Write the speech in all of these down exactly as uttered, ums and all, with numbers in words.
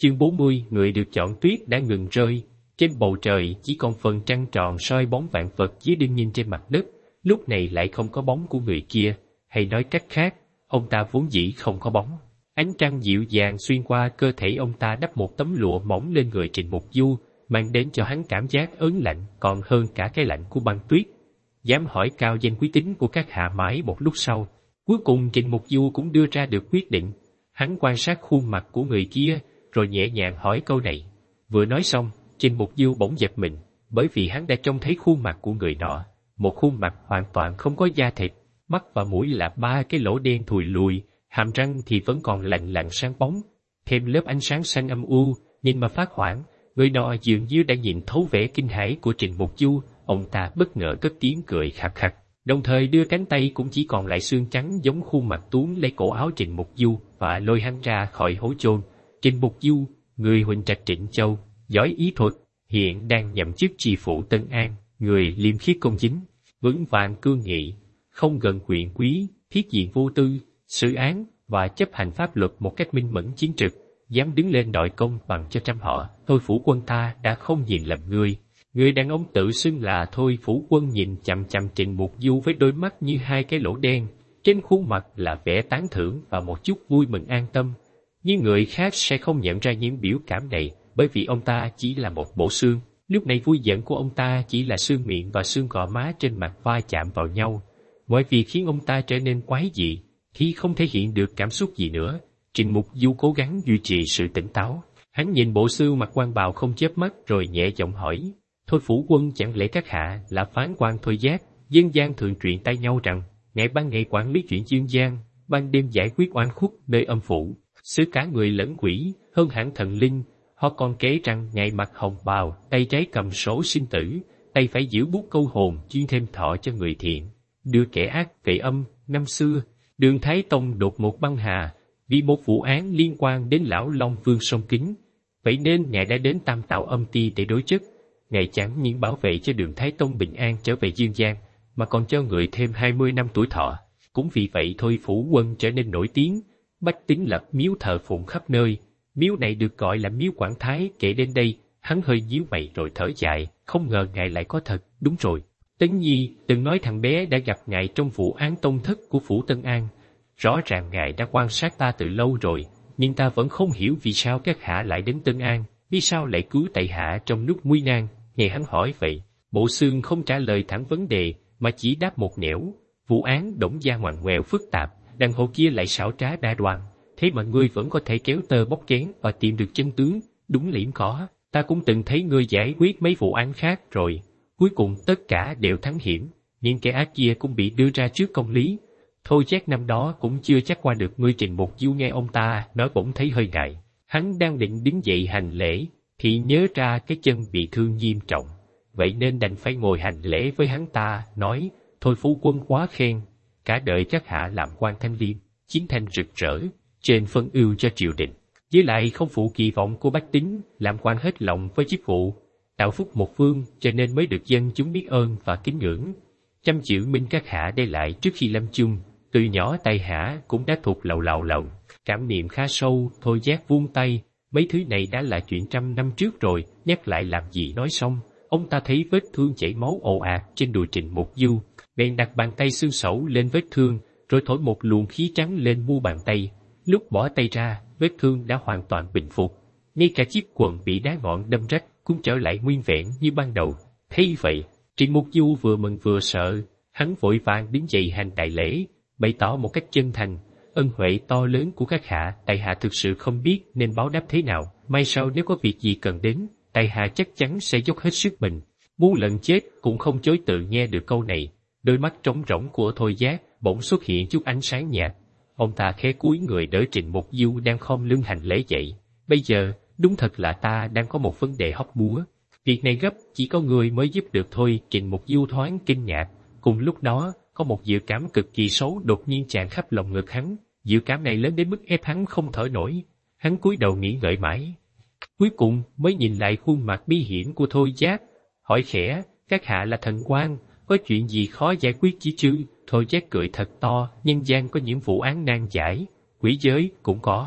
Chương bốn mươi, người được chọn tuyết đã ngừng rơi. Trên bầu trời chỉ còn phần trăng tròn soi bóng vạn vật dưới đương nhiên trên mặt đất, lúc này lại không có bóng của người kia, hay nói cách khác, ông ta vốn dĩ không có bóng. Ánh trăng dịu dàng xuyên qua cơ thể ông ta đắp một tấm lụa mỏng lên người Trịnh Mục Du, mang đến cho hắn cảm giác ớn lạnh còn hơn cả cái lạnh của băng tuyết. Dám hỏi cao danh quý tính của các hạ mãi một lúc sau, cuối cùng Trịnh Mục Du cũng đưa ra được quyết định. Hắn quan sát khuôn mặt của người kia, rồi nhẹ nhàng hỏi câu này. Vừa nói xong, Trịnh Mục Du bỗng giật mình, bởi vì hắn đã trông thấy khuôn mặt của người nọ, một khuôn mặt hoàn toàn không có da thịt, mắt và mũi là ba cái lỗ đen thùi lùi, hàm răng thì vẫn còn lạnh lạnh sáng bóng, thêm lớp ánh sáng xanh âm u, nhìn mà phát hoảng. Người nọ dường như đã nhìn thấu vẻ kinh hãi của Trịnh Mục Du, ông ta bất ngờ cất tiếng cười khạc khạc, đồng thời đưa cánh tay cũng chỉ còn lại xương trắng giống khuôn mặt túm lấy cổ áo Trịnh Mục Du và lôi hắn ra khỏi hố chôn. Trịnh Mục Du, người Huỳnh Trạch Trịnh Châu, giỏi ý thuật, hiện đang nhậm chức tri phủ Tân An, người liêm khiết công chính, vững vàng cương nghị, không gần quyền quý, thiết diện vô tư, xử án và chấp hành pháp luật một cách minh mẫn chính trực, dám đứng lên đòi công bằng cho trăm họ. Thôi Phủ Quân ta đã không nhìn lầm ngươi. Người đàn ông tự xưng là Thôi Phủ Quân nhìn chằm chằm Trịnh Mục Du với đôi mắt như hai cái lỗ đen, trên khuôn mặt là vẻ tán thưởng và một chút vui mừng an tâm. Nhưng người khác sẽ không nhận ra những biểu cảm này, bởi vì ông ta chỉ là một bộ xương. Lúc này vui giận của ông ta chỉ là xương miệng và xương gò má trên mặt va chạm vào nhau. Mọi việc khiến ông ta trở nên quái dị, khi không thể hiện được cảm xúc gì nữa. Trịnh Mục Du cố gắng duy trì sự tỉnh táo. Hắn nhìn bộ xương mặc quan bào không chớp mắt rồi nhẹ giọng hỏi. Thôi Phủ Quân, chẳng lẽ các hạ là phán quan Thôi Giác? Dân gian thường truyền tay nhau rằng, ngày ban ngày quản lý chuyện dương gian, ban đêm giải quyết oan khuất nơi âm phủ, xử cả người lẫn quỷ, hơn hẳn thần linh. Họ còn kể rằng ngày mặc hồng bào, tay trái cầm sổ sinh tử, tay phải giữ bút câu hồn chuyên thêm thọ cho người thiện, đưa kẻ ác về âm. Năm xưa, Đường Thái Tông đột ngột băng hà, vì một vụ án liên quan đến lão Long Vương sông Kính. Vậy nên ngài đã đến Tam Tạo Âm Ti để đối chất. Ngài chẳng những bảo vệ cho Đường Thái Tông bình an trở về dương gian, mà còn cho người thêm hai mươi năm tuổi thọ. Cũng vì vậy Thôi Phủ Quân trở nên nổi tiếng, bách tính lập miếu thờ phụng khắp nơi. Miếu này được gọi là miếu Quảng Thái. Kể đến đây, hắn hơi nhíu mày rồi thở dài, không ngờ ngài lại có thật. Đúng rồi, Tấn Nhi từng nói thằng bé đã gặp ngài trong vụ án tông thất của phủ Tân An. Rõ ràng ngài đã quan sát ta từ lâu rồi, nhưng ta vẫn không hiểu vì sao các hạ lại đến Tân An, vì sao lại cứu tại hạ trong lúc nguy nan. Nghe hắn hỏi vậy, bộ xương không trả lời thẳng vấn đề, mà chỉ đáp một nẻo. Vụ án Đổng Gia ngoằn ngoèo phức tạp, đằng hồ kia lại xảo trá đa đoan, thế mà ngươi vẫn có thể kéo tơ bóc kén và tìm được chân tướng. Đúng liễm có, ta cũng từng thấy ngươi giải quyết mấy vụ án khác rồi, cuối cùng tất cả đều thắng hiểm, nhưng kẻ ác kia cũng bị đưa ra trước công lý. Thôi Giác năm đó cũng chưa chắc qua được ngươi. Trịnh Mục Du nghe ông ta nói bỗng thấy hơi ngại. Hắn đang định đứng dậy hành lễ, thì nhớ ra cái chân bị thương nghiêm trọng, vậy nên đành phải ngồi hành lễ với hắn ta, nói, Thôi Phu Quân quá khen, cả đời các hạ làm quan thanh liêm, chiến thanh rực rỡ, trên phân ưu cho triều đình, với lại không phụ kỳ vọng của bách tính, làm quan hết lòng với chức vụ, tạo phúc một phương, cho nên mới được dân chúng biết ơn và kính ngưỡng. Trăm chữ minh các hạ để lại trước khi lâm chung, từ nhỏ tay hạ cũng đã thuộc lầu lầu lòng, cảm niệm khá sâu. Thôi Giác vuông tay, mấy thứ này đã là chuyện trăm năm trước rồi, nhắc lại làm gì. Nói xong, ông ta thấy vết thương chảy máu ồ ạt trên đùi Trịnh Mục Du, bèn đặt bàn tay xương sẩu lên vết thương, rồi thổi một luồng khí trắng lên mu bàn tay. Lúc bỏ tay ra, vết thương đã hoàn toàn bình phục, ngay cả chiếc quần bị đá ngọn đâm rách cũng trở lại nguyên vẹn như ban đầu. Thấy vậy, Trịnh Mục Du vừa mừng vừa sợ, hắn vội vàng đứng dậy hành đại lễ, bày tỏ một cách chân thành, ân huệ to lớn của các hạ, tại hạ thực sự không biết nên báo đáp thế nào. Mai sau nếu có việc gì cần đến, tại hạ chắc chắn sẽ dốc hết sức mình. Muôn lần chết cũng không chối từ. Nghe được câu này, đôi mắt trống rỗng của Thôi Giác bỗng xuất hiện chút ánh sáng nhạt. Ông ta khẽ cúi người đỡ Trịnh Mục Du đang khom lưng hành lễ dậy. Bây giờ, đúng thật là ta đang có một vấn đề hóc búa. Việc này gấp, chỉ có người mới giúp được thôi. Trịnh Mục Du thoáng kinh ngạc. Cùng lúc đó, có một dự cảm cực kỳ xấu đột nhiên tràn khắp lòng ngực hắn. Dự cảm này lớn đến mức ép hắn không thở nổi. Hắn cúi đầu nghĩ ngợi mãi, cuối cùng mới nhìn lại khuôn mặt bi hiểm của Thôi Giác, hỏi khẽ, các hạ là thần quan, có chuyện gì khó giải quyết chỉ chứ? Thôi Giác cười thật to, nhân gian có những vụ án nan giải, quỷ giới cũng có.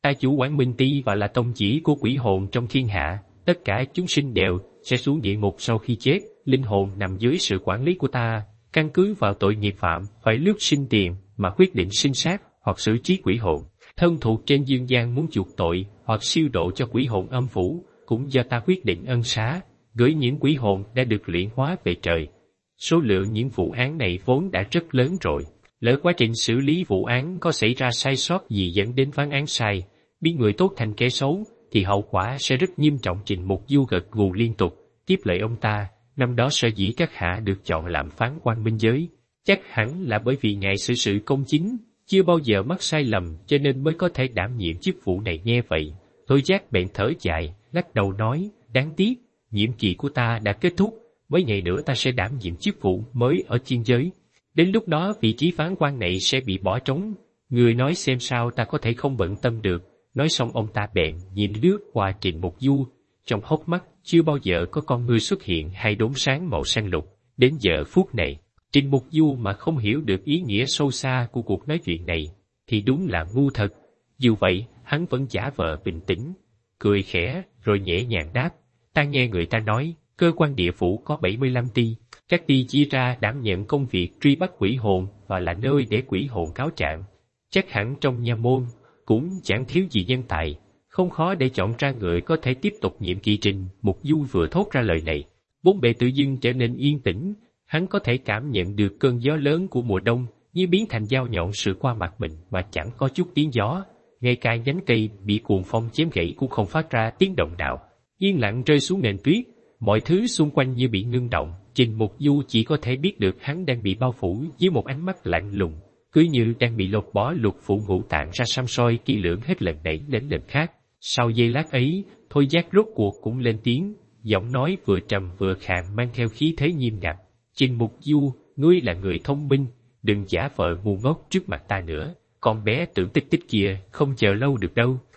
Ta chủ quản Minh Ti và là tông chỉ của quỷ hồn trong thiên hạ, tất cả chúng sinh đều sẽ xuống địa ngục sau khi chết, linh hồn nằm dưới sự quản lý của ta, căn cứ vào tội nghiệp phạm, phải lướt sinh tiền mà quyết định sinh sát hoặc xử trí quỷ hồn. Thân thuộc trên dương gian muốn chuộc tội hoặc siêu độ cho quỷ hồn âm phủ, cũng do ta quyết định ân xá, gửi những quỷ hồn đã được luyện hóa về trời. Số lượng những vụ án này vốn đã rất lớn rồi. Lỡ quá trình xử lý vụ án có xảy ra sai sót gì dẫn đến phán án sai, biến người tốt thành kẻ xấu, thì hậu quả sẽ rất nghiêm trọng. Trình Mục Du gật gù liên tục, tiếp lời ông ta, năm đó sở dĩ các hạ được chọn làm phán quan minh giới, chắc hẳn là bởi vì ngài xử sự công chính, chưa bao giờ mắc sai lầm cho nên mới có thể đảm nhiệm chức vụ này. Nghe vậy, Thôi Giác bèn thở dài, lắc đầu nói, đáng tiếc, nhiệm kỳ của ta đã kết thúc, mấy ngày nữa ta sẽ đảm nhiệm chức vụ mới ở thiên giới. Đến lúc đó vị trí phán quan này sẽ bị bỏ trống, người nói xem sao ta có thể không bận tâm được. Nói xong ông ta bèn nhìn lướt qua Trình Mục Du, trong hốc mắt chưa bao giờ có con ngươi xuất hiện hai đốm sáng màu xanh lục. Đến giờ phút này, Trình Mục Du mà không hiểu được ý nghĩa sâu xa của cuộc nói chuyện này, thì đúng là ngu thật. Dù vậy, hắn vẫn giả vờ bình tĩnh, cười khẽ rồi nhẹ nhàng đáp, ta nghe người ta nói, cơ quan địa phủ có bảy mươi lăm ty, các ty chia ra đảm nhận công việc truy bắt quỷ hồn và là nơi để quỷ hồn cáo trạng. Chắc hẳn trong nha môn cũng chẳng thiếu gì nhân tài, không khó để chọn ra người có thể tiếp tục nhiệm kỳ. Trình Mục Du vừa thốt ra lời này, bốn bề tự dưng trở nên yên tĩnh. Hắn có thể cảm nhận được cơn gió lớn của mùa đông như biến thành dao nhọn sượt qua mặt mình mà chẳng có chút tiếng gió, ngay cả nhánh cây bị cuồng phong chém gãy cũng không phát ra tiếng động nào. Yên lặng rơi xuống nền tuyết, mọi thứ xung quanh như bị ngưng động. Trình Mục Du chỉ có thể biết được hắn đang bị bao phủ dưới một ánh mắt lạnh lùng, cứ như đang bị lột bỏ lục phủ ngũ tạng ra xăm soi kỹ lưỡng hết lần này đến lần khác. Sau giây lát ấy, Thôi Giác rốt cuộc cũng lên tiếng, giọng nói vừa trầm vừa khàn mang theo khí thế nghiêm ngặt. Trình Mục Du, ngươi là người thông minh, đừng giả vờ ngu ngốc trước mặt ta nữa. Con bé tưởng tích tích kia không chờ lâu được đâu.